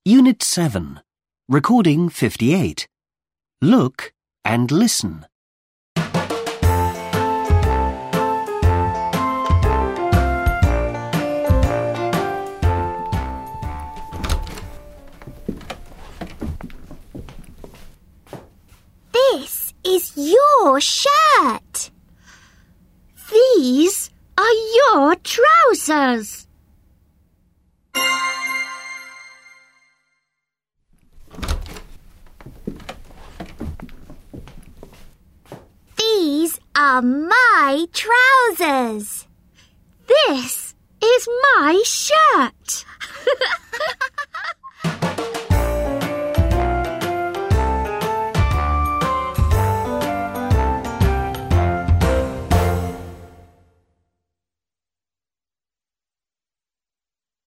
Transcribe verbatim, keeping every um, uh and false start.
Unit seven. Recording fifty-eight. Look and listen. This is your shirt. These are your trousers. These are my trousers. This is my shirt.